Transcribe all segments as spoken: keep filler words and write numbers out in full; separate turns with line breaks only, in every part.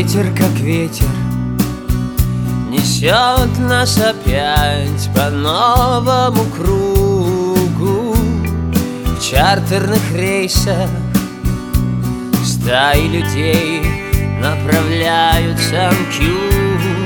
ветер, как ветер, несет нас опять по новому кругу. В чартерных рейсах стаи людей направляются к югу.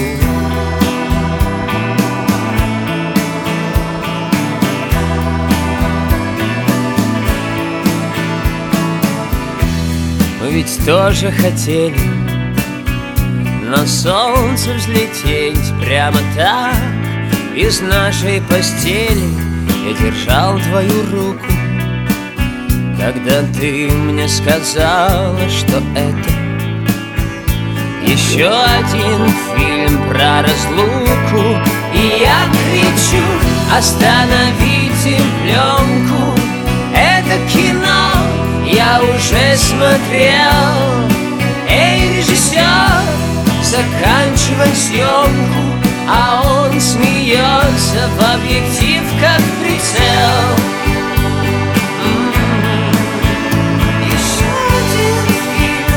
Мы ведь тоже хотели на солнце взлететь прямо так из нашей постели. Я держал твою руку, когда ты мне сказала, что это еще один фильм про разлуку. И я кричу: остановите пленку, это кино я уже смотрел. Эй, режиссер, заканчивай съемку. А он смеется в объектив, как прицел. Еще один фильм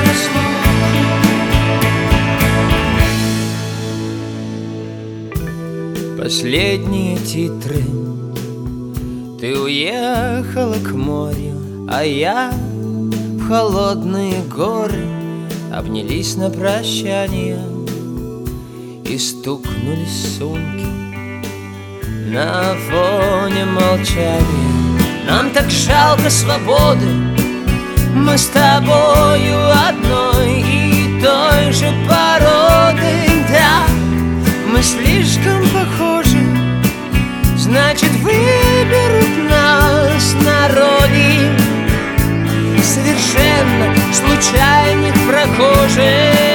про разлуку. Последние титры. Ты уехала к морю, а я в холодные горы. Обнялись на прощание и стукнулись сумки на фоне молчания. Нам так жалко свободы, мы с тобою одной и той же породы. Да, мы слишком похожи, значит, выберут нас на роли совершенно случайных прохожих.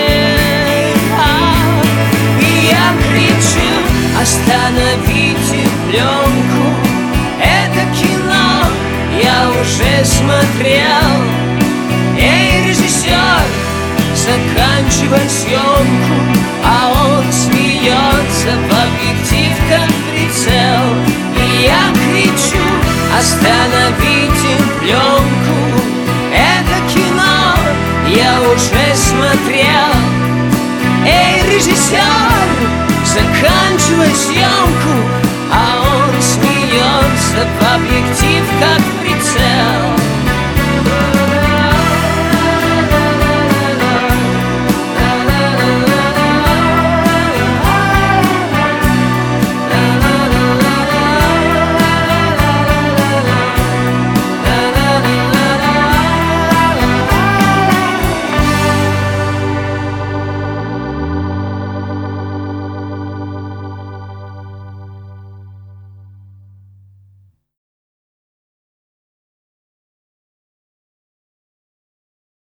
И я кричу: остановите пленку, это кино я уже смотрел. Эй, режиссер, заканчивай съемку. А он смеется в объектив, как прицел. И я кричу: остановите пленку, это кино я уже смотрел. Эй, режиссер, заканчивай съемку. А он смеется в объектив, как прицел.